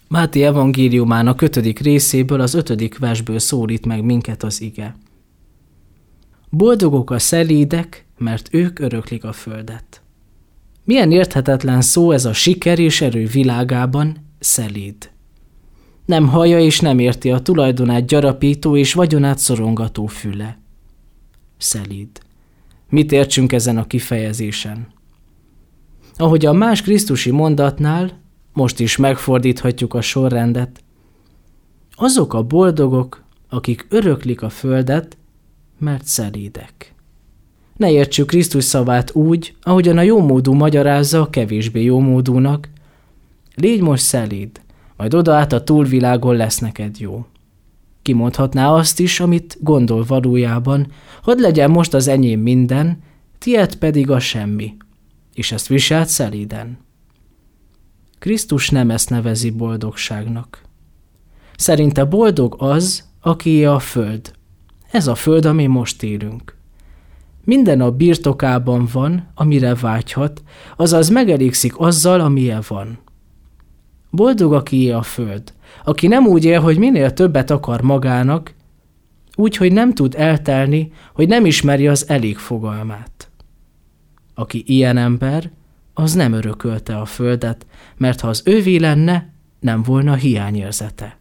Máté evangéliumának 5. részéből, az 5. versből szólít meg minket az ige. Boldogok a szelídek, mert ők öröklik a földet. Milyen érthetetlen szó ez a siker és erő világában, szelíd. Nem hallja és nem érti a tulajdonát gyarapító és vagyonát szorongató füle. Szelíd. Mit értsünk ezen a kifejezésen? Ahogy a más krisztusi mondatnál, most is megfordíthatjuk a sorrendet. Azok a boldogok, akik öröklik a földet, mert szelídek. Ne értsük Krisztus szavát úgy, ahogyan a jómódú magyarázza a kevésbé jómódúnak. Légy most szelíd, majd oda át a túlvilágon lesz neked jó. Kimondhatná azt is, amit gondol valójában, hadd legyen most az enyém minden, tied pedig a semmi, és ezt viselt szelíden. Krisztus nem ezt nevezi boldogságnak. Szerinte boldog az, akié a föld. Ez a föld, ami most élünk. Minden a birtokában van, amire vágyhat, azaz megelégszik azzal, amilyen van. Boldog, akié a föld, aki nem úgy él, hogy minél többet akar magának, úgy, hogy nem tud eltelni, hogy nem ismeri az elég fogalmát. Aki ilyen ember, az nem örökölte a földet, mert ha az övé lenne, nem volna hiányérzete.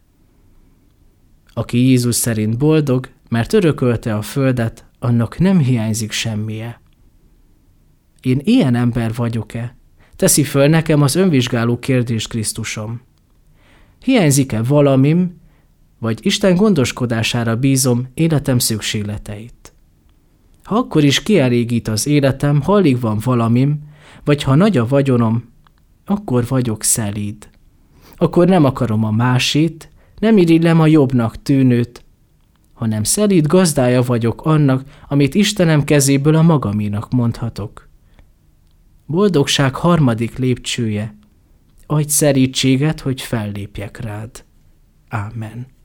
Aki Jézus szerint boldog, mert örökölte a földet, annak nem hiányzik semmije. Én ilyen ember vagyok-e? Teszi föl nekem az önvizsgáló kérdést Krisztusom. Hiányzik-e valamim, vagy Isten gondoskodására bízom életem szükségleteit? Ha akkor is kielégít az életem, ha alig van valamim, vagy ha nagy a vagyonom, akkor vagyok szelíd. Akkor nem akarom a másét, nem irigylem a jobbnak tűnőt, hanem szelíd gazdája vagyok annak, amit Istenem kezéből a magaménak mondhatok. Boldogság 3. lépcsője. Adj szelídséget, hogy fellépjek rád. Ámen.